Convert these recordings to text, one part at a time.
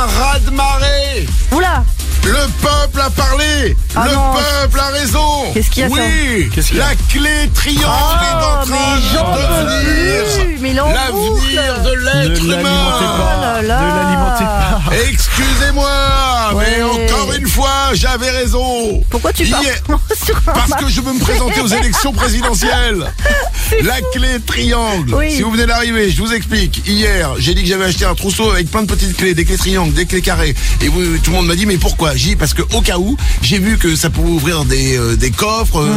un raz-de-marée. Oula. Le peuple a parlé. Ah le non. peuple a raison. Qu'est-ce qu'il y a, Oui. Qu'est-ce qu'il y a La clé triangle est en train mais j'en de peux devenir plus. Mais il est en l'avenir boucle. de Ne l'être l'alimentez humain. pas. Oh là là. Ne l'alimentez pas. Excusez-moi, mais Ouais. encore une fois, j'avais raison. Pourquoi tu parles Hier- sur un Parce match? que je veux me présenter aux élections présidentielles. La clé triangle. Oui. Si vous venez d'arriver, je vous explique. Hier, j'ai dit que j'avais acheté un trousseau avec plein de petites clés, des clés triangles, des clés carrées. Et tout le monde m'a dit, mais pourquoi? J'ai dit, parce que au cas où, j'ai vu que ça pouvait ouvrir des coffres,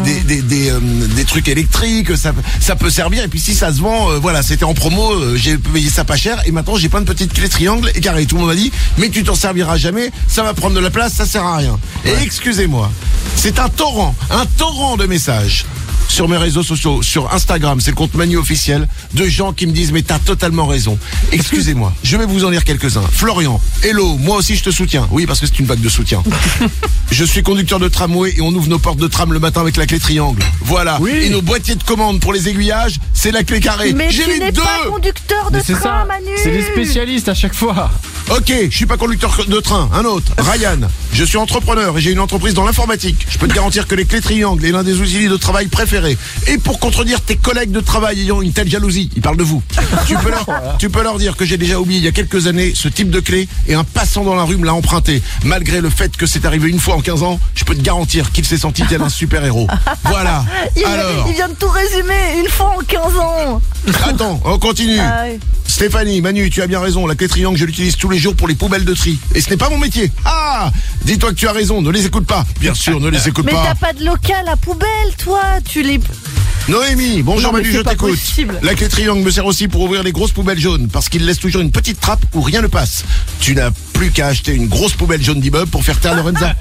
des trucs électriques, ça peut servir. Et puis si ça se vend, voilà, c'était en promo, j'ai payé ça pas cher. Et maintenant, j'ai plein de petites clés triangles et carrées. Tout le monde m'a dit, mais tu t'en serviras jamais, ça va prendre de la place, ça sert à rien. Et excusez-moi, c'est un torrent de messages sur mes réseaux sociaux, sur Instagram, c'est le compte Manu officiel, de gens qui me disent mais t'as totalement raison. Excusez-moi, je vais vous en lire quelques-uns. Florian, hello, moi aussi je te soutiens. Oui, parce que c'est une vague de soutien. Je suis conducteur de tramway et on ouvre nos portes de tram le matin avec la clé triangle. Voilà. Oui. Et nos boîtiers de commande pour les aiguillages, c'est la clé carrée. Mais J'ai tu les n'es deux. pas conducteur de Mais c'est train, ça. Manu. C'est des spécialistes à chaque fois. Ok, je suis pas conducteur de train. Un autre, Ryan. Je suis entrepreneur et j'ai une entreprise dans l'informatique. Je peux te garantir que les clés triangles est l'un des outils de travail préférés. Et pour contredire tes collègues de travail ayant une telle jalousie, ils parlent de vous. Tu peux leur dire que j'ai déjà oublié il y a quelques années ce type de clé et un passant dans la rue me l'a emprunté. Malgré le fait que c'est arrivé une fois en 15 ans, je peux te garantir qu'il s'est senti tel un super-héros. Voilà. Alors, Il vient de tout résumer une fois en 15 ans. attends, on continue. Ah ouais. Stéphanie, Manu, tu as bien raison, la clé triangle, je l'utilise tous les jours pour les poubelles de tri. Et ce n'est pas mon métier. Ah, dis-toi que tu as raison, ne les écoute pas. Bien sûr, ne les écoute Mais pas. t'as pas de local à poubelle, toi. Tu les... Noémie, bonjour Non, mais Manu, c'est je pas t'écoute. possible. La clé triangle me sert aussi pour ouvrir les grosses poubelles jaunes, parce qu'il laisse toujours une petite trappe où rien ne passe. Tu n'as plus qu'à acheter une grosse poubelle jaune d'immeuble pour faire taire Lorenza.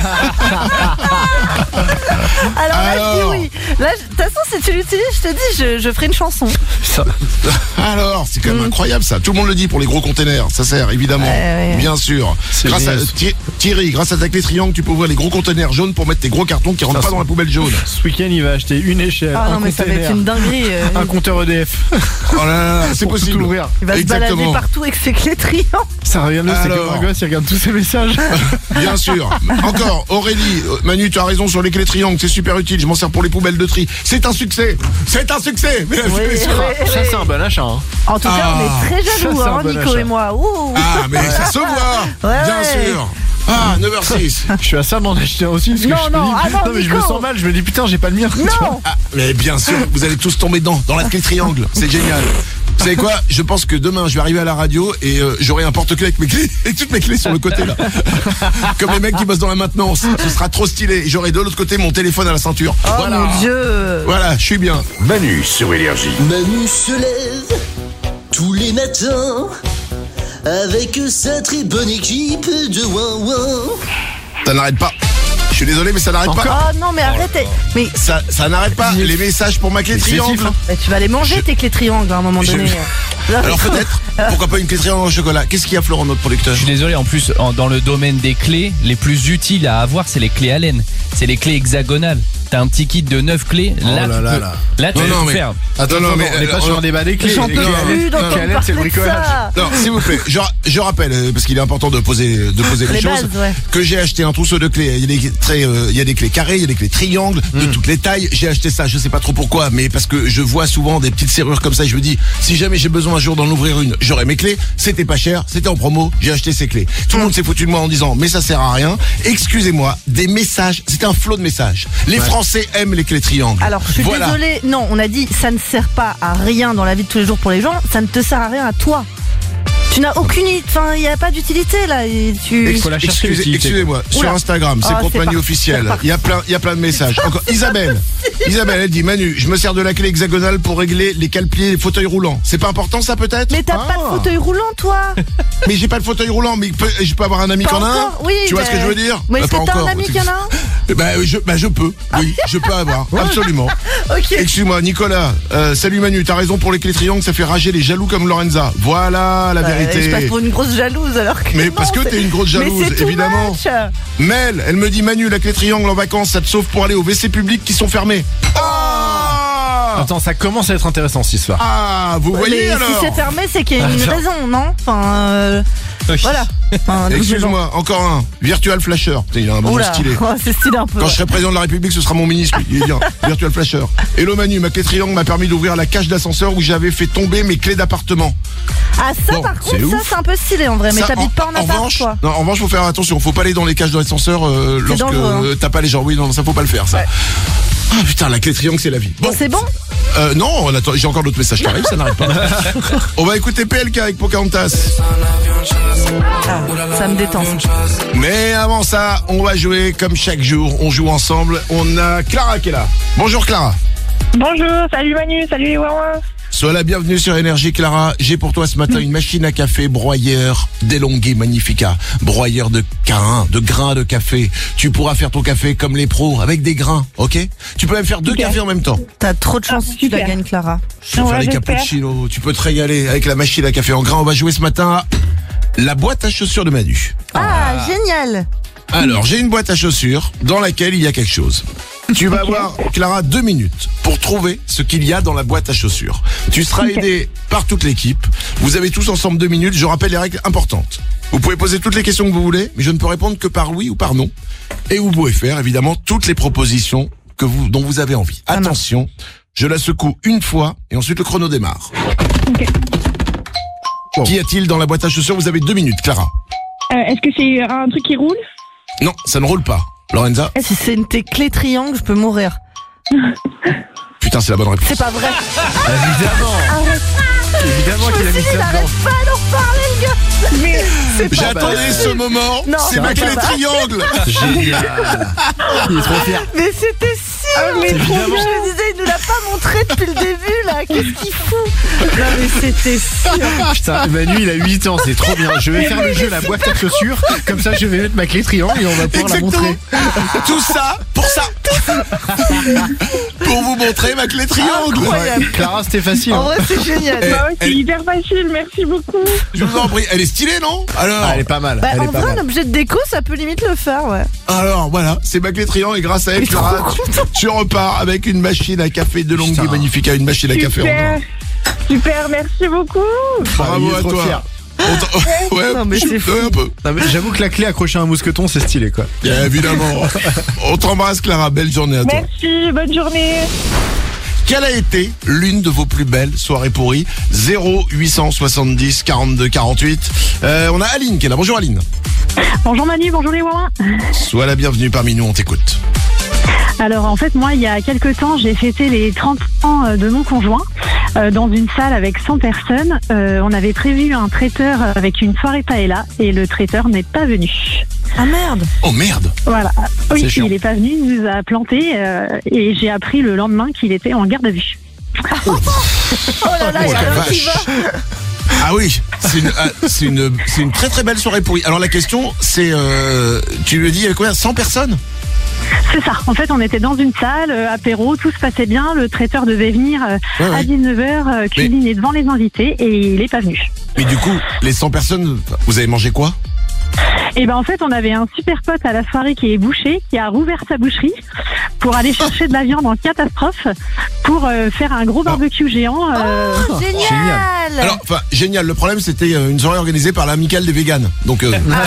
Alors là, je Alors. dis oui. Là, de toute façon, si tu l'utilises, je te dis, je ferai une chanson. Alors, c'est quand même incroyable ça. Tout le monde le dit pour les gros containers. Ça sert, évidemment. Ouais. Bien sûr. C'est Grâce à génial. Thierry, grâce à ta clé triangle, tu peux ouvrir les gros containers jaunes pour mettre tes gros cartons qui rentrent pas dans la poubelle jaune. Ce week-end, il va acheter une échelle, Ah un non, mais ça va container, être une dinguerie. un compteur EDF. Oh là là, c'est Pour tout possible. ouvrir. Il va se balader Exactement. partout avec ses clés triangles. Ça regarde, c'est Alors. comme un gosse, il regarde tous ces messages. Bien sûr. Encore, Aurélie, Manu, tu as raison sur les clés triangles, c'est super utile, je m'en sers pour les poubelles de tri. C'est un succès. C'est un succès. Mesdames et messieurs. Ça, c'est un bon achat. Hein. En tout cas, Ah. on est très jaloux, Ça, c'est un hein, bon Nico achat. et moi. Ouh. Ah, mais ça se voit. Ouais, Bien ouais. sûr. Ah, 9h06. Je suis à ça d'en acheter un aussi. Parce que Non, je me non, dis, ah non, mais je me Nico. sens mal. Je me dis, putain, j'ai pas le mien. tu vois. Non. Ah, mais bien sûr, vous allez tous tomber dedans, dans la clé triangle. C'est génial. Vous savez quoi? Je pense que demain, je vais arriver à la radio et j'aurai un porte-clés avec mes clés, avec toutes mes clés sur le côté là. Comme les mecs qui bossent dans la maintenance. Ce sera trop stylé. Et j'aurai de l'autre côté mon téléphone à la ceinture. Oh Voilà. mon Dieu. Voilà, je suis bien. Manu sur Énergie. Manu se lève tous les matins avec sa très bonne équipe de Ouin-Ouin. Ça n'arrête pas. Je suis désolé, mais ça n'arrête pas. Oh non, mais arrêtez. Mais Ça n'arrête pas. Les messages pour ma clé triangle. bah, tu vas les manger, tes clés triangles, à un moment Je- donné. Alors peut-être, pourquoi pas une clé triangle au chocolat? Qu'est-ce qu'il y a, Florent, notre producteur? Je suis désolé, en plus, dans le domaine des clés, les plus utiles à avoir, c'est les clés Allen. C'est les clés hexagonales. T'as un petit kit de 9 clés. Là, tu peux tout faire. Attends, non, mais on n'est pas sur un débat des clés. J'en Les peux clés plus Allen, d'entendre les clés Allen, c'est le parler de bricolage. ça. Non, s'il vous plaît, je rappelle, parce qu'il est important de poser les Les choses, bases, ouais. que j'ai acheté un trousseau de clés. Il y a des clés carrées, il y a des clés triangles, de toutes les tailles. J'ai acheté ça, je sais pas trop pourquoi, mais parce que je vois souvent des petites serrures comme ça et je me dis, si jamais j'ai besoin un jour d'en ouvrir une, j'aurai mes clés. C'était pas cher, c'était en promo, j'ai acheté ces clés. Tout le monde s'est foutu de moi en disant, mais ça sert à rien. Excusez-moi, des messages, c'était un flot de messages. Les Français aiment les clés triangles. Alors, je suis Voilà. désolée. Non, on a dit ça ne sert pas à rien dans la vie de tous les jours pour les gens. Ça ne te sert à rien à toi. Tu n'as aucune... Enfin, il n'y a pas d'utilité, là. Et tu... faut la chercher, l'utilité. Excusez-moi, sur Oula. Instagram, c'est Ah, compte c'est Manu parti, officiel. c'est parti. Il y a plein de messages. Encore Isabelle, elle dit Manu, je me sers de la clé hexagonale pour régler les cale-pieds et les fauteuils roulants. C'est pas important ça peut-être? Mais t'as pas de fauteuil roulant, toi. Mais j'ai pas de fauteuil roulant, mais je peux avoir un ami qui Pas en a un. encore. Oui, Tu vois mais- ce que je veux dire? Mais est-ce Pas que t'as un encore. ami qui en a un? Je peux. Oui, je peux avoir. Absolument. Ok. Excuse-moi, Nicolas. Salut Manu, t'as raison pour les clés triangles, ça fait rager les jaloux comme Lorenza. Voilà la vérité. Je passe pour une grosse jalouse alors que Mais non, parce que c'est- t'es une grosse Mais jalouse, c'est too évidemment. much. Mel, elle me dit Manu, la clé triangle en vacances, ça te sauve pour aller aux WC publics qui sont fermés. Ah Attends, ça commence à être intéressant cette histoire. Ah, vous voyez Mais alors. si c'est fermé, c'est qu'il y a une raison, non? Enfin, voilà. Enfin, Excuse-moi, encore un. Virtual Flasher. Putain, il a un bon Oula, stylé. ouais, c'est stylé un peu. Quand je ouais. serai président de la République, ce sera mon ministre. Il est bien. Virtual Flasher. Hello Manu, ma clé triangle m'a permis d'ouvrir la cage d'ascenseur où j'avais fait tomber mes clés d'appartement. Ah, ça, Bon, par c'est contre, ça, ouf. c'est un peu stylé en vrai. Mais Ça, t'habites pas en appart, revanche, toi. non, en revanche, faut faire attention. Faut pas aller dans les cages d'ascenseur lorsque dangereux, t'as pas les gens. Oui, non, ça faut pas le faire, ça. Ouais. Ah putain, la clé triangle, c'est la vie. Bon, c'est bon? Non, on attend, j'ai encore d'autres messages qui arrivent, ça n'arrête pas. On va écouter PLK avec Pocahontas. Ah, ça me détend. Mais avant ça, on va jouer comme chaque jour. On joue ensemble. On a Clara qui est là. Bonjour Clara. Bonjour, salut Manu, salut les Wawa. Sois la bienvenue sur Énergie Clara. J'ai pour toi ce matin une machine à café broyeur DeLonghi Magnifica. Broyeur de grains de café. Tu pourras faire ton café comme les pros, avec des grains, ok? Tu peux même faire 2 cafés en même temps. T'as trop de chance si tu la super. gagnes, Clara. Tu peux faire Ouais, les j'espère. cappuccinos, tu peux te régaler avec la machine à café en grains. On va jouer ce matin à la boîte à chaussures de Manu. Ah, génial. Alors, j'ai une boîte à chaussures dans laquelle il y a quelque chose. Tu vas avoir, Clara, 2 minutes pour trouver ce qu'il y a dans la boîte à chaussures. Tu seras aidé par toute l'équipe. Vous avez tous ensemble 2 minutes. Je rappelle les règles importantes. Vous pouvez poser toutes les questions que vous voulez, mais je ne peux répondre que par oui ou par non. Et vous pouvez faire, évidemment, toutes les propositions dont vous avez envie. Attention, je la secoue une fois et ensuite le chrono démarre. Ok. Qu'y a-t-il dans la boîte à chaussures? Vous avez 2 minutes, Clara. Est-ce que c'est un truc qui roule? Non, ça ne roule pas. Lorenza? Si c'est une tes clés triangle, je peux mourir. Putain, c'est la bonne réponse. C'est pas vrai. Évidemment qu'il a mis ça Il dedans. arrête pas d'en reparler, le gars. Mais J'attendais ce moment. Non, c'est c'est ma pas clé ça. triangle. Génial. Il est trop fier. Mais c'était sûr. mais évidemment. Je me disais, il nous l'a pas montré depuis le début, là. Qu'est-ce qu'il fout? Non, mais c'était sûr. Putain, Manu, il a 8 ans, c'est trop bien. Je vais faire le jeu la boîte à chaussures. Comme ça, je vais mettre ma clé triangle et on va pouvoir la montrer. Tout ça pour ça. Pour vous montrer ma clé triangle. Incroyable. Clara, c'était facile. En hein. vrai, c'est génial. Eh, bah ouais, c'est elle- hyper facile, merci beaucoup. Je vous en prie. Elle est stylée, non? Alors, Ah, elle est pas mal. Bah, elle en est pas vrai, un mal. objet de déco, ça peut limite le faire, ouais. alors voilà, c'est ma clé triangle et grâce à elle, Mais trop Clara, content. tu repars avec une machine à café DeLonghi Putain. Magnifica, une machine à café en Super, or. super, merci beaucoup. Bravo il est à trop toi. fier. Ouais, Non, mais c'est fou. un peu. Non, mais j'avoue que la clé accrochée à un mousqueton, c'est stylé, quoi. Bien évidemment. On t'embrasse, Clara. Belle journée à toi. Merci, bonne journée. Quelle a été l'une de vos plus belles soirées pourries? 0870 42 48. On a Aline qui est là. Bonjour Aline. Bonjour Manu, bonjour les Wawa. Sois la bienvenue parmi nous, on t'écoute. Alors en fait, moi, il y a quelques temps, j'ai fêté les 30 ans de mon conjoint dans une salle avec 100 personnes. On avait prévu un traiteur avec une soirée paella et le traiteur n'est pas venu. Ah merde. Oh merde. Voilà. Oui, C'est chiant. il est pas venu, il nous a planté et j'ai appris le lendemain qu'il était en garde à vue. Oh là là, il y a la rien qui vache. va. Ah oui, c'est une très très belle soirée pourrie. Alors la question, c'est, tu lui as dit, il y avait combien? 100 personnes? C'est ça. En fait, on était dans une salle, apéro, tout se passait bien. Le traiteur devait venir Ouais, à ouais. 19h cuisiner devant les invités et il est pas venu. Mais du coup, les 100 personnes, vous avez mangé quoi? Et ben en fait, on avait un super pote à la soirée qui est boucher, qui a rouvert sa boucherie pour aller chercher de la viande en catastrophe pour faire un gros barbecue géant. Oh, génial. Alors, enfin, génial. Le problème, c'était une soirée organisée par l'amicale des véganes. Donc,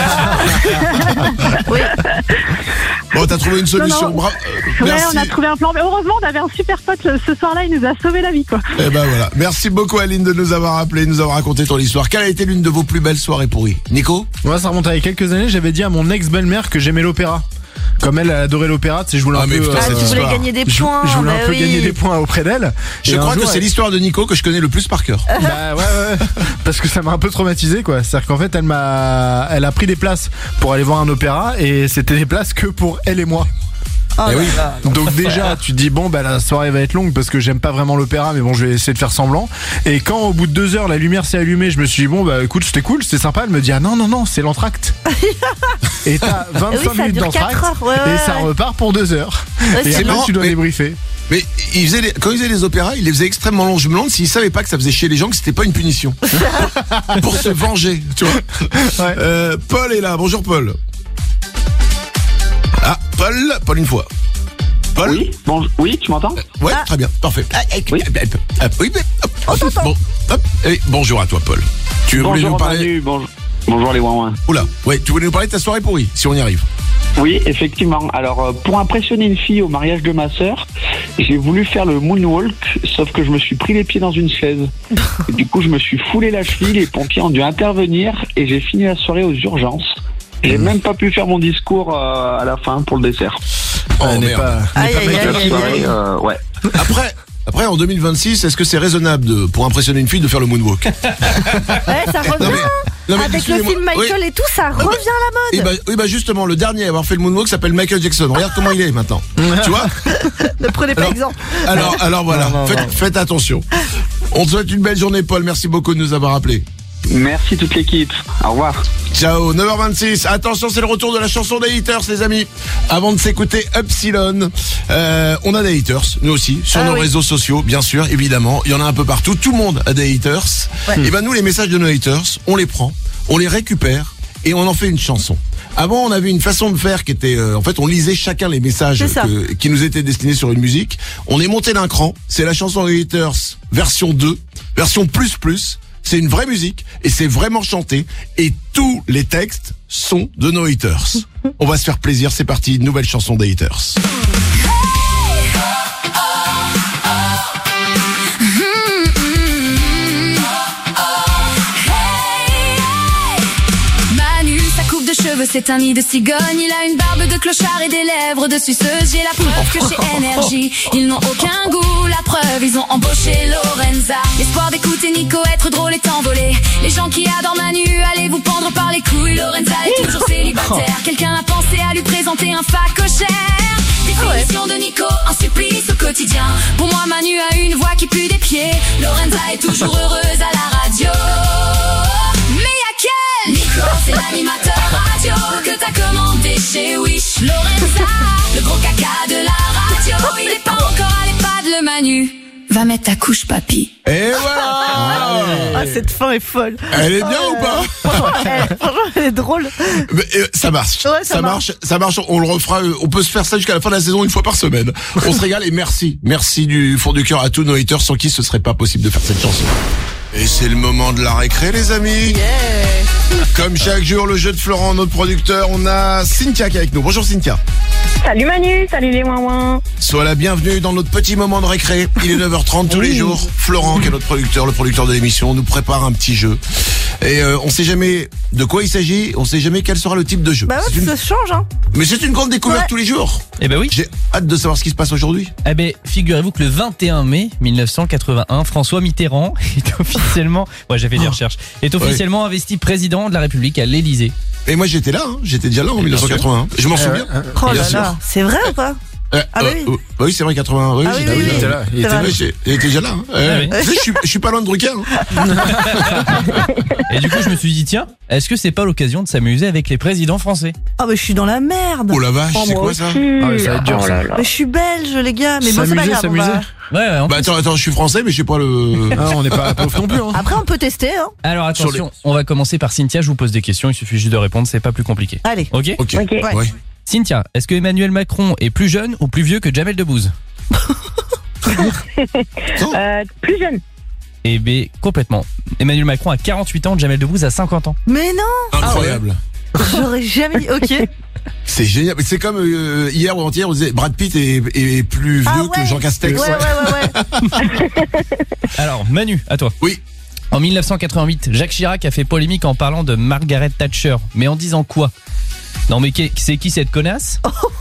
Oui. bon, t'as trouvé une solution. Non. Bravo. Ouais, Merci. on a trouvé un plan. Mais heureusement, on avait un super pote ce soir-là, il nous a sauvé la vie, quoi. Eh ben voilà. Merci beaucoup Aline de nous avoir appelé, de nous avoir raconté ton histoire. Quelle a été l'une de vos plus belles soirées pourries? Nico? Moi, ça remonte à il y a quelques années, j'avais dit à mon ex-belle-mère que j'aimais l'opéra. Comme elle adorait l'opéra, tu sais, je voulais Ah, un mais peu. putain, Ah, cette tu voulais histoire. gagner des je points. je voulais bah un peu oui. gagner des points auprès d'elle. Je Et un crois que jour, c'est l'histoire de Nico que je connais le plus par cœur. Bah ouais, parce que ça m'a un peu traumatisé, quoi. C'est-à-dire qu'en fait, elle a pris des places pour aller voir un opéra et c'était des places que pour elle et moi. Oh Eh là oui. là. Donc déjà, tu te dis bon bah la soirée va être longue parce que j'aime pas vraiment l'opéra, mais bon je vais essayer de faire semblant. Et quand au bout de 2 heures la lumière s'est allumée, je me suis dit bon bah écoute c'était cool, c'était sympa. Elle me dit ah non c'est l'entracte. Et t'as 25 Oui, ça minutes dure 4 d'entracte heures, ouais, et ça ouais. repart pour 2 heures. Ouais, Et c'est après marrant, tu dois mais- débriefer. Mais quand ils faisaient les opéras, ils les faisaient extrêmement longs. Je me demande s'ils savaient pas que ça faisait chier les gens, que c'était pas une punition. Pour se venger, tu vois. Ouais. Paul est là. Bonjour Paul. Ah, Paul une fois. Paul? Oui, tu m'entends? Ouais, très bien, parfait. Oui. Oui, bon, bonjour à toi, Paul. Tu voulais nous parler? Manu, bonjour les ouin-ouin. Oula, ouais, tu voulais nous parler de ta soirée pourrie, si on y arrive. Oui, effectivement. Alors, pour impressionner une fille au mariage de ma sœur, j'ai voulu faire le moonwalk, sauf que je me suis pris les pieds dans une chaise. Et du coup, je me suis foulé la cheville, les pompiers ont dû intervenir et j'ai fini la soirée aux urgences. J'ai même pas pu faire mon discours à la fin pour le dessert. Oh merde. Ouais. Après, en 2026, est-ce que c'est raisonnable pour impressionner une fille de faire le moonwalk? Ouais, ça revient. Avec le film Michael et tout, ça revient à la mode. Oui, justement, le dernier à avoir fait le moonwalk s'appelle Michael Jackson. Regarde comment il est maintenant. Tu vois? Ne prenez pas exemple. Alors voilà, faites attention. On te souhaite une belle journée, Paul. Merci beaucoup de nous avoir appelés. Merci toute l'équipe. Au revoir. Ciao, 9h26. Attention, c'est le retour de la chanson des haters, les amis. Avant de s'écouter Upsilon, on a des haters, nous aussi, sur nos réseaux sociaux, bien sûr, évidemment. Il y en a un peu partout. Tout le monde a des haters. Ouais. Et ben nous, les messages de nos haters, on les prend, on les récupère et on en fait une chanson. Avant, on avait une façon de faire qui était, en fait, on lisait chacun les messages qui nous étaient destinés sur une musique. On est monté d'un cran. C'est la chanson des haters version 2, version plus. C'est une vraie musique et c'est vraiment chanté et tous les textes sont de nos haters. On va se faire plaisir, c'est parti, nouvelle chanson des haters. Cheveux, c'est un nid de cigogne. Il a une barbe de clochard et des lèvres de suceuse. J'ai la preuve que chez Énergie, ils n'ont aucun goût. La preuve, ils ont embauché Lorenza. L'espoir d'écouter Nico être drôle est envolé. Les gens qui adorent Manu, allez vous pendre par les couilles. Lorenza est toujours célibataire. Quelqu'un a pensé à lui présenter un facochère. Définition de Nico, un supplice au quotidien. Pour moi, Manu a une voix qui pue des pieds. Lorenza est toujours heureuse à la radio. Mais y'a quel Nico, c'est l'animateur radio que t'as commandé chez Wish. Lorenza, le gros caca de la radio. Il est pas encore à l'EHPAD, le Manu. Va mettre ta couche, papy. Et voilà. Cette fin est folle. Elle est bien ou pas? Franchement, elle est drôle. Mais, ça marche. Ouais, ça marche. On le refera. On peut se faire ça jusqu'à la fin de la saison une fois par semaine. On se régale et merci du fond du cœur à tous nos haters sans qui ce serait pas possible de faire cette chanson. Et c'est le moment de la récré, les amis. Comme chaque jour, le jeu de Florent, notre producteur, on a Cynthia qui est avec nous. Bonjour Cynthia. Salut Manu, salut les ouin-ouin. Sois la bienvenue dans notre petit moment de récré. Il est 9h30 tous les jours. Florent, qui est notre producteur, le producteur de l'émission, nous prépare un petit jeu. Et on sait jamais de quoi il s'agit, on sait jamais quel sera le type de jeu. Bah ouais, ça change, hein. Mais c'est une grande découverte tous les jours. Eh ben oui. J'ai hâte de savoir ce qui se passe aujourd'hui. Eh ben, figurez-vous que le 21 mai 1981, François Mitterrand est officiellement, j'ai fait des recherches, est officiellement investi président de la République à l'Élysée. Et moi j'étais là, j'étais déjà là en 1981. Je m'en souviens. Oh là là, c'est vrai ou pas? Oui, c'est vrai, 81. Oui, il était là. Il était déjà là. Je suis pas loin de Drucker. Et du coup, je me suis dit, tiens, est-ce que c'est pas l'occasion de s'amuser avec les présidents français? Ah mais je suis dans la merde. Oh la vache, c'est quoi ça? Ah mais ça va être dur ça. Mais je suis belge les gars, mais bon c'est pas grave. Ouais, bah attends, je suis français mais je sais pas le... Ah, on n'est pas pauvre non plus. Hein. Après on peut tester. Hein. Alors attention, on va commencer par Cynthia, je vous pose des questions, il suffit juste de répondre, c'est pas plus compliqué. Allez. Ok. Ouais. Cynthia, est-ce que Emmanuel Macron est plus jeune ou plus vieux que Jamel Debbouze? Plus jeune. Eh bien, complètement. Emmanuel Macron a 48 ans, Jamel Debbouze a 50 ans. Mais non. Incroyable. J'aurais jamais dit, ok. C'est génial. C'est comme hier ou avant-hier, on disait Brad Pitt est plus vieux que Jean Castex. Ouais. Alors, Manu, à toi. Oui. En 1988, Jacques Chirac a fait polémique en parlant de Margaret Thatcher. Mais en disant quoi? Non mais c'est qui cette connasse?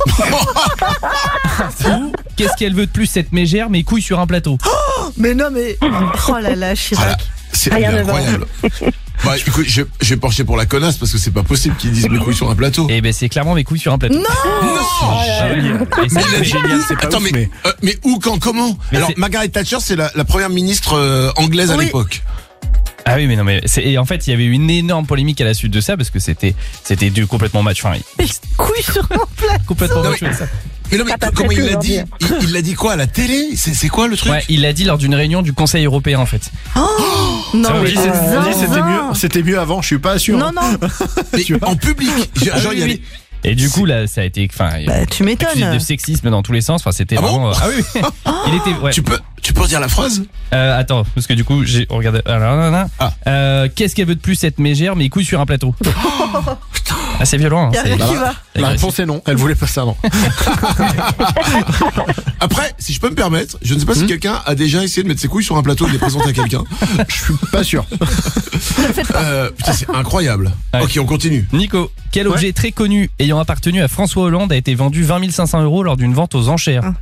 Ou qu'est-ce qu'elle veut de plus cette mégère, mais couilles sur un plateau? Mais non mais... Oh là là, Chirac. C'est incroyable. Bah écoute, je vais pencher pour la connasse parce que c'est pas possible qu'ils disent mes couilles sur un plateau. Eh ben c'est clairement mes couilles sur un plateau. Non. C'est génial, c'est pas attends, ouf, mais où, quand, comment? Alors Margaret Thatcher, c'est la première ministre anglaise à l'époque. Ah oui mais non mais et en fait il y avait eu une énorme polémique à la suite de ça parce que c'était du complètement match. Enfin, couilles sur un plateau. Complètement match ça. Mais non mais comment il l'a dit? Il l'a dit quoi à la télé? C'est quoi le truc? Ouais, il l'a dit lors d'une réunion du Conseil européen en fait. Non mais c'était mieux avant, je suis pas sûr. Non. Mais en public, genre il y avait... Et du coup là, ça a été, enfin, tu m'étonnes. accusé de sexisme dans tous les sens. Enfin, c'était vraiment. Ah oui. Il était. Ouais. Tu peux redire la phrase? Attends, parce que du coup, j'ai regardé. Qu'est-ce qu'elle veut de plus cette mégère, mais couilles sur un plateau. Ah, c'est violent. Y'a rien qui va. La réponse est non. Elle voulait pas ça, non. Après, si je peux me permettre, je ne sais pas si quelqu'un a déjà essayé de mettre ses couilles sur un plateau et de les présenter à quelqu'un. Je suis pas sûr. Putain, c'est incroyable. Ouais. Ok, on continue. Nico, quel objet très connu ayant appartenu à François Hollande a été vendu 20 500 € lors d'une vente aux enchères?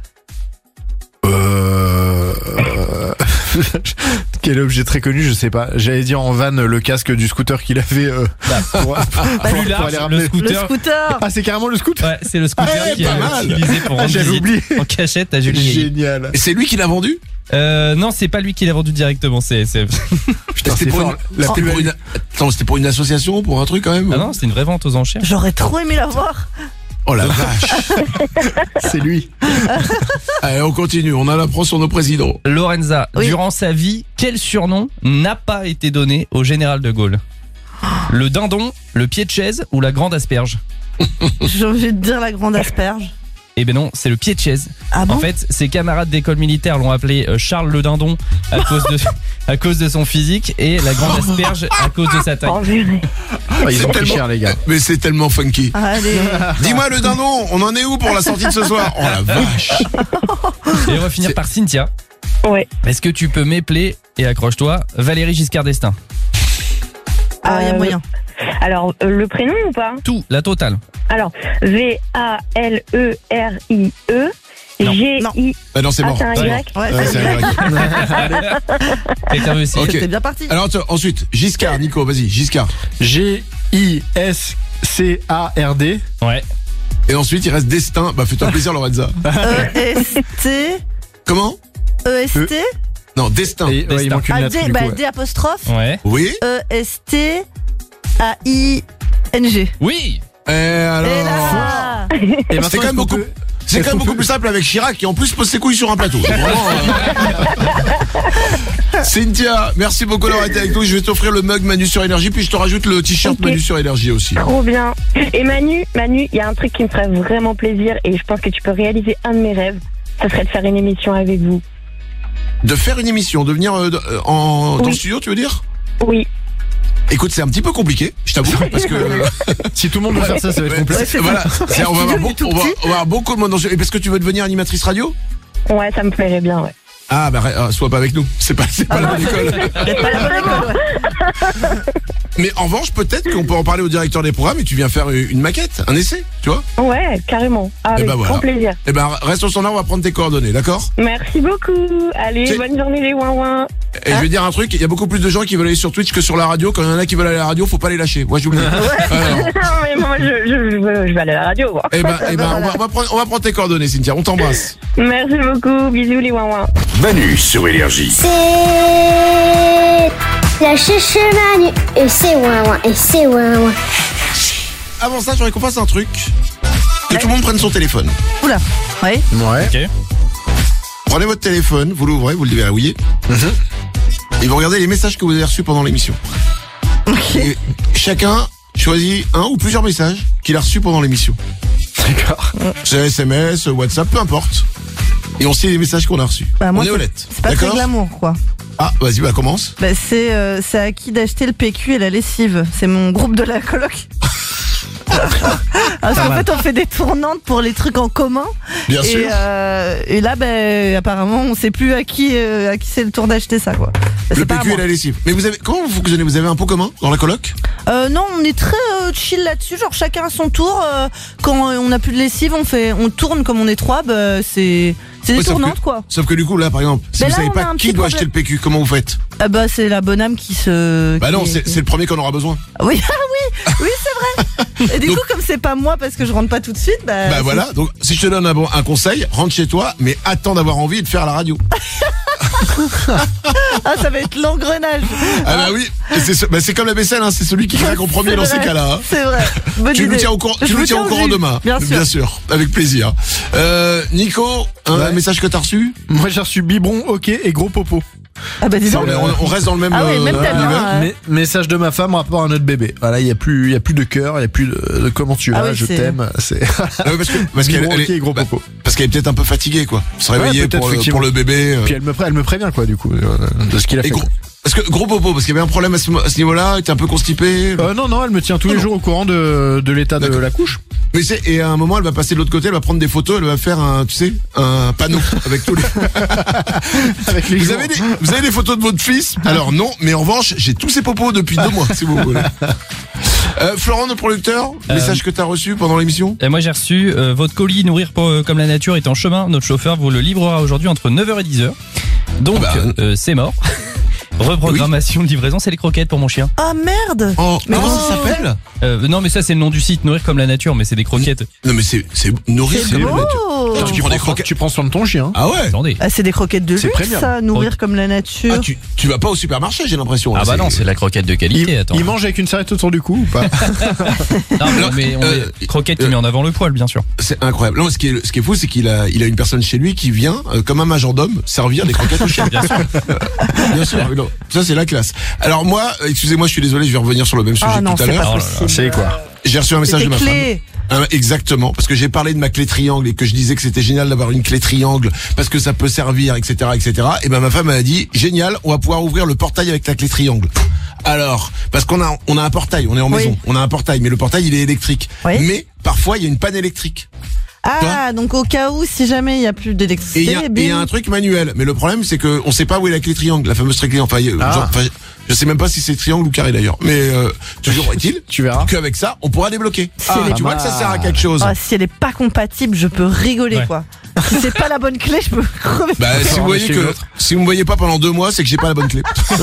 Quel objet très connu, je sais pas. J'allais dire en van le casque du scooter qu'il avait pour Plus large, aller ramener. le scooter. Ah, c'est carrément le scooter. Ouais, c'est le scooter qui pas est mal. utilisé pour rendre J'avais visite oublié. en cachette à Julie Gailly. Génial. Et c'est lui qui l'a vendu? Non, c'est pas lui qui l'a vendu directement. C'est. Putain, C'était c'est pour fort. c'était pour une association, pour un truc quand même? Ah non, c'était une vraie vente aux enchères. J'aurais trop aimé la voir. Oh la vache. C'est lui. Allez, on continue, on en apprend sur nos présidents. Lorenza, Oui. durant sa vie, quel surnom n'a pas été donné au général de Gaulle? Le dindon, le pied de chaise ou la grande asperge? J'ai envie de dire la grande asperge. Eh ben non, c'est le pied de chaise. Ah bon? En fait, ses camarades d'école militaire l'ont appelé Charles le dindon à cause de son physique et la grande asperge à cause de sa taille. Oh, purée. Ils ont pris tellement- cher, les gars. Mais c'est tellement funky. Allez. Dis-moi le dindon, on en est où pour la sortie de ce soir? Oh la vache. Et on va finir par Cynthia. Ouais. Est-ce que tu peux m'épeler, et accroche-toi, Valérie Giscard d'Estaing? Ah, y a moyen. Alors, le prénom ou pas? Tout, la totale. Alors, Valerie Non. G-I. Ah non, c'est mort. C'est un Ouais. Y. Ouais, Ouais, c'est vrai. Quelqu'un veut essayer? Ok. C'était bien parti. Alors ensuite, Giscard, Nico, vas-y, Giscard. G-I-S-C-A-R-D. Ouais. Et ensuite, il reste Destin. Bah, fais-toi plaisir, Lorenza. E-S-T. Comment? E-S-T. Non, Destin. Et ouais, il manque une Ah, lettre, D, du bah, coup. D apostrophe. Ouais. Oui. E-S-T-A-I-N-G. Oui. Alors. Et là. Et C'est quand même beaucoup. C'est quand même beaucoup plus simple avec Chirac qui en plus pose ses couilles sur un plateau. Vraiment, Cynthia, merci beaucoup d'avoir été avec nous. Je vais t'offrir le mug Manu sur Énergie, puis je te rajoute le t-shirt Ok. Manu sur Énergie aussi. Trop bien. Et Manu, il y a un truc qui me ferait vraiment plaisir et je pense que tu peux réaliser un de mes rêves. Ça serait de faire une émission avec vous. De faire une émission, de venir dans le studio, tu veux dire? Oui. Écoute, c'est un petit peu compliqué, je t'avoue, parce que Si tout le monde veut faire ça, ça va être complexe. voilà, on va avoir tout on va petit. avoir beaucoup de monde dans ce... Et parce que tu veux devenir animatrice radio? Ouais, ça me plairait bien, ouais. Ah bah sois pas avec nous, c'est pas la bonne école. C'est pas la bonne école, ouais. Mais en revanche, peut-être qu'on peut en parler au directeur des programmes et tu viens faire une maquette, un essai, tu vois? Ouais, carrément. Ah, Eh avec ben voilà. grand plaisir. Eh ben reste au standard, on va prendre tes coordonnées, d'accord? Merci beaucoup. Allez, C'est- bonne journée les ouin-ouin. Et je vais dire un truc, il y a beaucoup plus de gens qui veulent aller sur Twitch que sur la radio. Quand il y en a qui veulent aller à la radio, faut pas les lâcher. Moi, j'oublie. Non, mais moi, je vais aller à la radio, moi. Eh ben, on va prendre tes coordonnées, Cynthia. On t'embrasse. Merci beaucoup. Bisous les ouin-ouin. Manu sur Énergie. C'est la cherche Manu et c'est ouin et c'est ouin. Avant ça, j'aurais qu'on fasse un truc. Que tout le monde prenne son téléphone. Oula. Ouais. Ouais. Ok. Prenez votre téléphone, vous l'ouvrez, vous le déverrouillez. Et vous regardez les messages que vous avez reçus pendant l'émission. Et chacun choisit un ou plusieurs messages qu'il a reçus pendant l'émission. D'accord. C'est SMS, WhatsApp, peu importe. Et on sait les messages qu'on a reçus. Bah, moi, on est honnête. C'est pas très D'accord? glamour, quoi. Ah, vas-y, bah commence. Bah, c'est à qui d'acheter le PQ et la lessive. C'est mon groupe de la coloc. Parce qu'en fait, on fait des tournantes pour les trucs en commun. Bien sûr. Et là, apparemment, on sait plus à qui c'est le tour d'acheter ça, quoi. Bah, Le c'est pas à PQ et moi. la lessive. Mais comment vous fonctionnez? Vous avez un pot commun dans la coloc? Non, on est très chill là-dessus. Genre chacun à son tour. Quand on n'a plus de lessive, on tourne comme on est trois. Bah, c'est des Ouais, sauf tournantes, que- quoi. Sauf que du coup, là, par exemple, si Mais vous là, savez on a pas un qui petit doit problème. acheter le PQ, comment vous faites? C'est la bonne âme qui se. Bah non, qui- c'est le premier qu'on aura besoin. Oui, oui, c'est vrai. Et du Donc- coup, comme c'est pas moi parce que je rentre pas tout de suite, Bah voilà, donc si je te donne un conseil, rentre chez toi, mais attends d'avoir envie de faire à la radio. Ah, ça va être l'engrenage. Ah bah oui, et c'est comme la vaisselle, hein, c'est celui qui craque en premier C'est dans ces vrai, cas-là. Hein. C'est vrai. Bonne Tu nous idée. tiens au courant, Je tu vous nous tiens au tiens courant jus. demain. Bien sûr. Avec plaisir. Nico, un Ouais. message que t'as reçu? Moi, j'ai reçu biberon, ok et gros popo. Ah bah dis donc. On reste dans le même. Ah oui, même thème, hein. Message de ma femme rapport à notre bébé. Voilà, il y a plus de cœur, il y a plus de comment tu vas, Ah oui, je c'est- t'aime. C'est parce qu'elle gros hockey et gros popo. parce qu'elle est peut-être un peu fatiguée quoi. Se réveiller peut-être, pour effectivement. le bébé. Puis elle me prévient quoi du coup de ce qu'il a Et fait. parce que gros popo, parce qu'il y avait un problème à ce niveau-là, t'es un peu constipé. Non, elle me tient tous les jours au courant de l'état de D'accord. la couche. Mais et à un moment, elle va passer de l'autre côté, elle va prendre des photos, elle va faire un panneau avec tous les. Avec les Vous jours. avez des photos de votre fils? Alors non, mais en revanche, j'ai tous ces popos depuis 2 mois, si vous voulez. Florent, notre producteur, message que t'as reçu pendant l'émission? Et moi j'ai reçu votre colis nourrir comme la nature est en chemin. Notre chauffeur vous le livrera aujourd'hui entre 9h et 10h. Donc c'est mort. Reprogrammation de livraison, c'est les croquettes pour mon chien. Ah merde. Oh, Mais comment non. ça s'appelle? Non mais ça c'est le nom du site, nourrir comme la nature, mais c'est des croquettes. Non mais c'est nourrir C'est comme beau. la nature. Attends, tu prends des croquettes. Tu prends soin de ton chien. Ah ouais? Attendez. Ah, c'est des croquettes de C'est luxe, premium. ça, nourrir comme la nature. Ah, tu vas pas au supermarché, j'ai l'impression. Ah bah non, c'est la croquette de qualité, attends. Il mange avec une serviette autour du cou ou pas? Non, mais on met croquette qui met en avant le poil, bien sûr. C'est incroyable. Non, ce qui est fou, c'est qu'il a une personne chez lui qui vient, comme un majordome, servir des croquettes au chien. Bien sûr. Bien sûr. Non, ça c'est la classe. Alors moi, excusez-moi, je suis désolé, je vais revenir sur le même sujet Ah non, tout à c'est pas l'heure. possible. C'est quoi? J'ai reçu un message de Tes ma clés. femme. Exactement, parce que j'ai parlé de ma clé triangle et que je disais que c'était génial d'avoir une clé triangle parce que ça peut servir, etc., etc. Et ben ma femme m'a dit génial, on va pouvoir ouvrir le portail avec la clé triangle. Alors, parce qu'on a un portail, on est en maison, on a un portail, mais le portail il est électrique. Oui. Mais parfois il y a une panne électrique. Ah, donc au cas où, si jamais il n'y a plus Et d'électricité, il y a un truc manuel, mais le problème c'est que on sait pas où est la clé triangle, la fameuse clé triangle. Je sais même pas si c'est triangle ou carré d'ailleurs, mais toujours est-il, Tu verras. qu'avec ça on pourra débloquer. elle est Tu vois que ça sert à quelque chose. Ah, si elle est pas compatible, je peux rigoler, Ouais. quoi. Si c'est pas la bonne clé, je peux crever. Bah si vous voyez chez que l'autre. si vous me voyez pas pendant 2 mois, c'est que j'ai pas la bonne clé.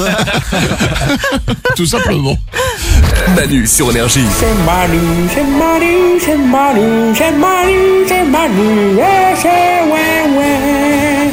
Tout simplement. Manu sur Énergie. C'est Manu, c'est Manu, c'est Manu, c'est Manu, c'est Manu, c'est ouais.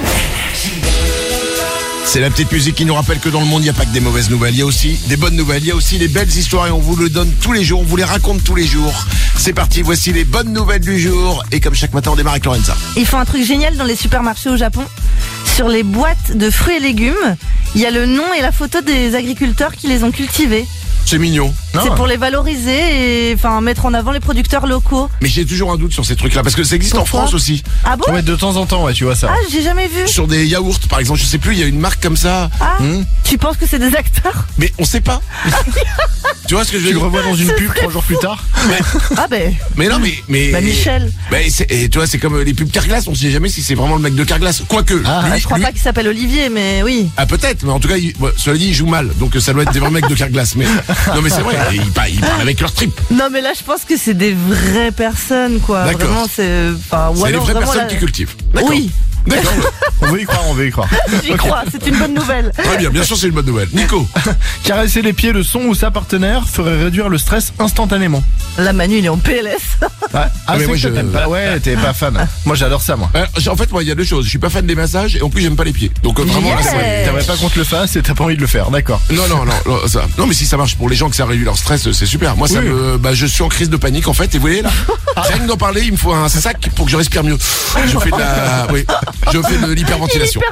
C'est la petite musique qui nous rappelle que dans le monde, il n'y a pas que des mauvaises nouvelles. Il y a aussi des bonnes nouvelles. Il y a aussi des belles histoires et on vous le donne tous les jours. On vous les raconte tous les jours. C'est parti. Voici les bonnes nouvelles du jour. Et comme chaque matin, on démarre avec Lorenza. Ils font un truc génial dans les supermarchés au Japon. Sur les boîtes de fruits et légumes, il y a le nom et la photo des agriculteurs qui les ont cultivés. C'est mignon. C'est pour les valoriser et enfin mettre en avant les producteurs locaux. Mais j'ai toujours un doute sur ces trucs-là parce que ça existe Pourquoi en France aussi. Ah bon? Ouais, de temps en temps, ouais, tu vois ça. Ah, j'ai jamais vu. Sur des yaourts, par exemple, je sais plus, il y a une marque comme ça. Ah, tu penses que c'est des acteurs? Mais on sait pas. Tu vois ce que je veux Tu le dire? revois dans une pub 3 jours plus tard. Ah ben, Mais non, mais. bah Michel. Et tu vois, c'est comme les pubs Carglass. On sait jamais si c'est vraiment le mec de Carglass. Quoique. Ah, je crois pas qu'il s'appelle Olivier, mais oui. Ah peut-être, mais en tout cas, cela dit, il joue mal, donc ça doit être des vrais mecs de Carglass. Mais non, mais c'est vrai, il parle avec leur trip. Non mais là je pense que c'est des vraies personnes quoi. D'accord. Vraiment c'est. Enfin, ou C'est les alors vraies vraiment personnes qui cultivent. D'accord. Oui, D'accord. On veut y croire, on veut y croire. j'y crois. C'est une bonne nouvelle. Très bien sûr, c'est une bonne nouvelle. Nico. Caresser les pieds de son ou sa partenaire ferait réduire le stress instantanément. Là Manu il est en PLS. Ouais. Ah, mais c'est moi, que toi, t'aimes pas. Ouais, t'es pas fan. Moi, j'adore ça, moi. En fait, moi, il y a 2 choses. Je suis pas fan des massages et en plus, j'aime pas les pieds. Donc vraiment, Yeah. T'aimerais pas qu'on te le fasse et t'as pas envie de le faire, d'accord. non, ça. Non, mais si ça marche pour les gens que ça réduit leur stress, c'est super. Moi, ça Oui. je suis en crise de panique en fait. Et vous voyez là, rien que d'en parler, il me faut un sac pour que je respire mieux. Je fais de l'hyperventilation.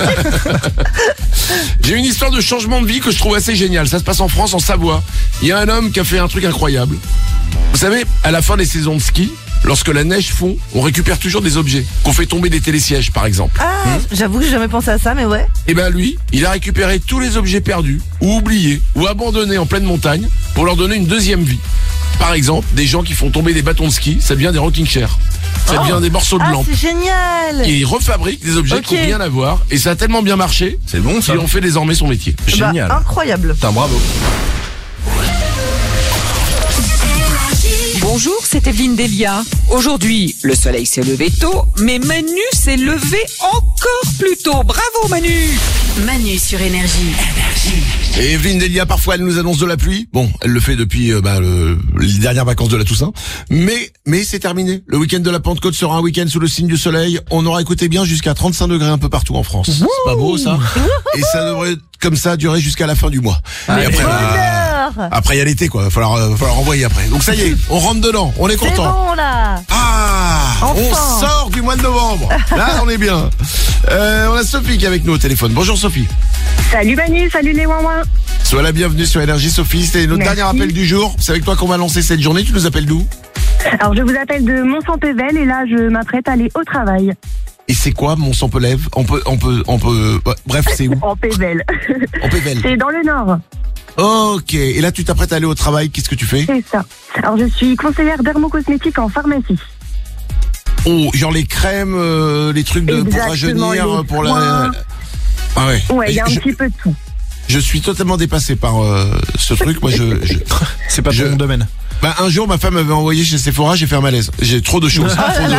J'ai une histoire de changement de vie que je trouve assez géniale. Ça se passe en France, en Savoie. Il y a un homme qui a fait un truc incroyable. Vous savez, à la fin des saisons de ski, lorsque la neige fond, on récupère toujours des objets. Qu'on fait tomber des télésièges, par exemple. Ah, j'avoue que j'ai jamais pensé à ça, mais ouais. Et ben lui, il a récupéré tous les objets perdus, ou oubliés, ou abandonnés en pleine montagne, pour leur donner une deuxième vie. Par exemple, des gens qui font tomber des bâtons de ski, ça devient des rocking chairs. Ça devient des morceaux de Ah, lampe. c'est génial. Et il refabrique des objets Ok. qui n'ont rien à voir. Et ça a tellement bien marché C'est bon, ça. qu'il en fait désormais son métier. Génial. Bah, incroyable. Putain, bravo. Bonjour, c'est Evelyne Delia. Aujourd'hui, le soleil s'est levé tôt, mais Manu s'est levé encore plus tôt. Bravo Manu! Manu sur Énergie. Et Evelyne Delia, parfois, elle nous annonce de la pluie. Bon, elle le fait depuis les dernières vacances de la Toussaint. Mais c'est terminé. Le week-end de la Pentecôte sera un week-end sous le signe du soleil. On aura, écoutez bien, jusqu'à 35 degrés un peu partout en France. C'est pas beau, ça? Et ça devrait, comme ça, durer jusqu'à la fin du mois. Et après, après, il y a l'été, quoi. Va falloir envoyer après. Donc ça y est, on rentre dedans. On est C'est content. bon là. Ah! On sort du mois de novembre. Là, on est bien. On a Sophie qui est avec nous au téléphone. Bonjour Sophie. Salut Manu, salut les ouin-ouin. Sois la bienvenue sur Énergie Sophie. C'est notre dernier appel du jour. C'est avec toi qu'on va lancer cette journée. Tu nous appelles d'où? Alors je vous appelle de Mont-Saint-Pével et là je m'apprête à aller au travail. Et c'est quoi Mont-Saint-Pével? On peut. Bref, c'est où? En Pével. En Pével. C'est dans le Nord. Ok. Et là, tu t'apprêtes à aller au travail. Qu'est-ce que tu fais? C'est ça. Alors je suis conseillère dermocosmétique en pharmacie. Oh, genre les crèmes, les trucs pour rajeunir, pour la. Ah ouais. Ouais, il y a un petit peu de tout. Je suis totalement dépassé par ce truc. Moi, c'est pas ton domaine. Bah, un jour, ma femme m'avait envoyé chez Sephora, j'ai fait un malaise. J'ai trop de choses.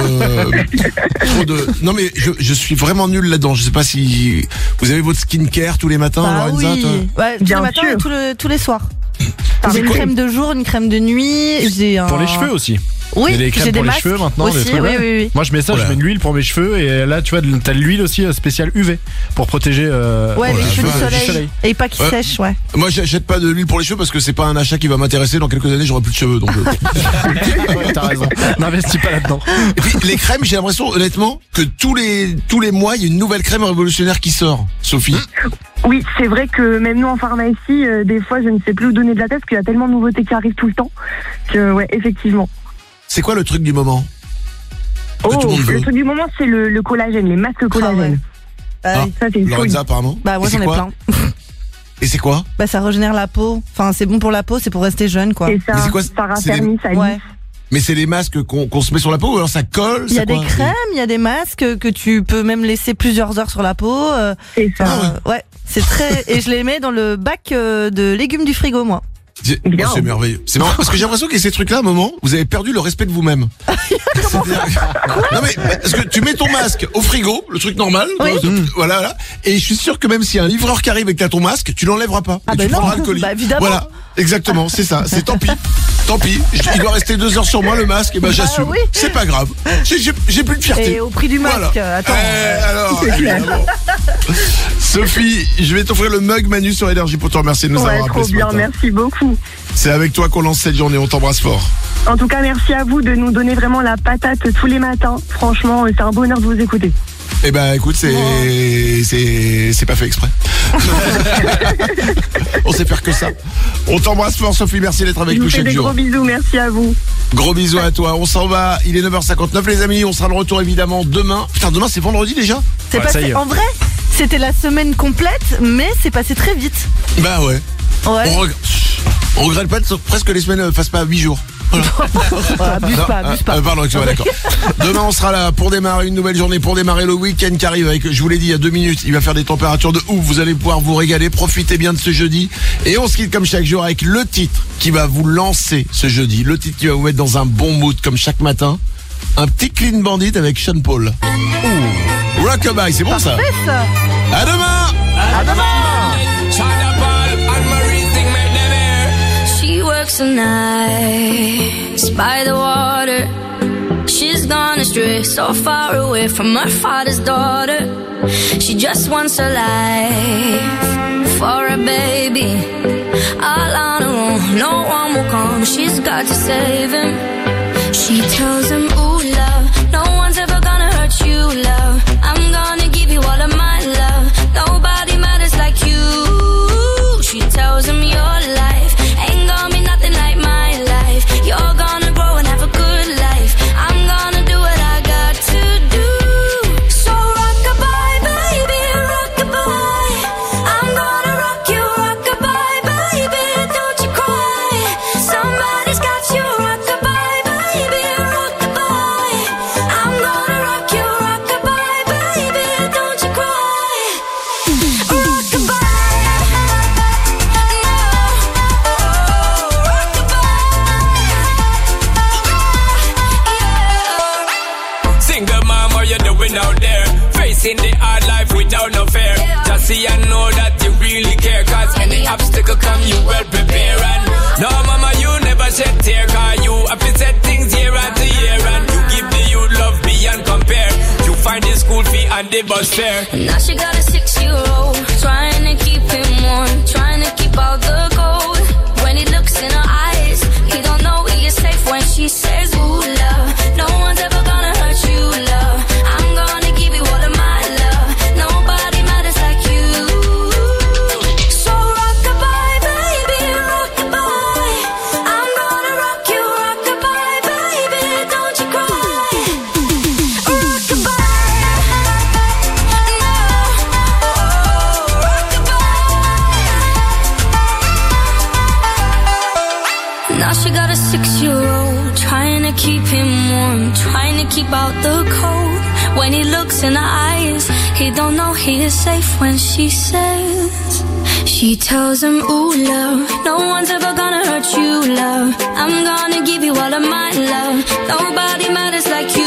Non, mais je suis vraiment nul là-dedans. Je sais pas si vous avez votre skincare tous les matins, Lorenza, oui. Ouais, tous les matins et tous les soirs. J'ai une crème de jour, une crème de nuit. Pour les cheveux aussi. Oui, il y a des crèmes pour les cheveux maintenant. Aussi, des trucs, oui. Moi je mets ça, je mets de l'huile pour mes cheveux et là tu vois t'as de l'huile aussi spéciale UV pour protéger les cheveux du soleil. Et pas qu'ils sèchent, ouais. Moi j'achète pas de l'huile pour les cheveux parce que c'est pas un achat qui va m'intéresser. Dans quelques années j'aurai plus de cheveux donc. Ouais, t'as raison. N'investis pas là-dedans. Et puis les crèmes, j'ai l'impression honnêtement que tous les mois il y a une nouvelle crème révolutionnaire qui sort. Sophie. Oui, c'est vrai que même nous en pharmacie, des fois je ne sais plus où donner de la tête parce qu'il y a tellement de nouveautés qui arrivent tout le temps que ouais, effectivement. C'est quoi le truc du moment? Le truc du moment, c'est le collagène, les masques collagène. Ça, c'est une Lorenza, apparemment. Bah, moi, j'en ai plein. Et c'est quoi? Bah, ça régénère la peau. Enfin, c'est bon pour la peau, c'est pour rester jeune, quoi. Et ça, ça raffermit, ça lisse. Ouais. Mais c'est les masques qu'on se met sur la peau ou alors ça colle? Il y a des crèmes, il y a des masques que tu peux même laisser plusieurs heures sur la peau. C'est ça. Ouais, c'est très. Et je les mets dans le bac de légumes du frigo, moi. C'est merveilleux. C'est marrant parce que j'ai l'impression que ces trucs-là, à un moment, vous avez perdu le respect de vous-même. Non mais parce que tu mets ton masque au frigo, le truc normal, voilà, et je suis sûr que même s'il y a un livreur qui arrive et que t'as ton masque, tu l'enlèveras pas. Ah et tu prendras le colis. Bah évidemment. Voilà, exactement, c'est ça. C'est tant pis. Il doit rester 2 heures sur moi le masque, et ben j'assume. Oui. C'est pas grave. J'ai plus de fierté. Et au prix du masque. Voilà. Attends. Alors, Sophie, je vais t'offrir le mug Manu sur Énergie pour te remercier de nous avoir appelé ce matin. Trop bien, merci beaucoup. C'est avec toi qu'on lance cette journée, on t'embrasse fort. En tout cas, merci à vous de nous donner vraiment la patate tous les matins. Franchement, c'est un bonheur de vous écouter. Eh ben écoute, c'est pas fait exprès. On sait faire que ça. On t'embrasse fort Sophie, merci d'être avec nous chaque jour. Gros bisous, merci à vous. Gros bisous à toi, on s'en va, il est 9h59 les amis, on sera de retour évidemment demain. Putain, demain c'est vendredi déjà? C'est passé, en vrai, c'était la semaine complète, mais c'est passé très vite. Bah ouais. On regrette pas presque que les semaines fassent pas 8 jours. Voilà. Abuse pas. Pardon, excuse-moi, d'accord. Demain, on sera là pour démarrer une nouvelle journée, pour démarrer le week-end qui arrive avec, je vous l'ai dit il y a 2 minutes, il va faire des températures de ouf, vous allez pouvoir vous régaler, profitez bien de ce jeudi. Et on se quitte comme chaque jour avec le titre qui va vous lancer ce jeudi, le titre qui va vous mettre dans un bon mood comme chaque matin. Un petit Clean Bandit avec Sean Paul. Rockabye, c'est bon ça? À demain! À demain! She works the nights by the water. She's gone astray, so far away from her father's daughter. She just wants a life for a baby. All on her own, no one will come. She's got to save him. She tells him, ooh, love, no one's ever gonna hurt you, love. I'm gonna give you all of my love. Nobody matters like you. She tells him your life ain't gonna be nothing like my life. You're gonna grow and have a good life. I'm gonna do what I got to do. So rock-a-bye, baby, rock-a-bye. I'm gonna rock you, rock-a-bye, baby, don't you cry. Somebody's got you, rock-a-bye, baby, rock-a-bye. I'm gonna rock you, rock-a-bye, baby, don't you cry. Rock-a-bye. Out there, facing the hard life without no fear. Just see and know that you really care. Cause any obstacle come, you well prepare. And no mama, you never shed tear. Cause you have to set things year after year. And you give the youth love beyond compare. You find the school fee and the bus fare. Now she got a 6-year-old, trying to keep him warm, trying to keep out the cold. When he looks in her eyes, he don't know he is safe when she says, ooh, love, no one's ever gonna hurt you. 6-year-old, trying to keep him warm, trying to keep out the cold. When he looks in her eyes, he don't know he is safe when she says, she tells him, ooh, love, no one's ever gonna hurt you, love. I'm gonna give you all of my love. Nobody matters like you.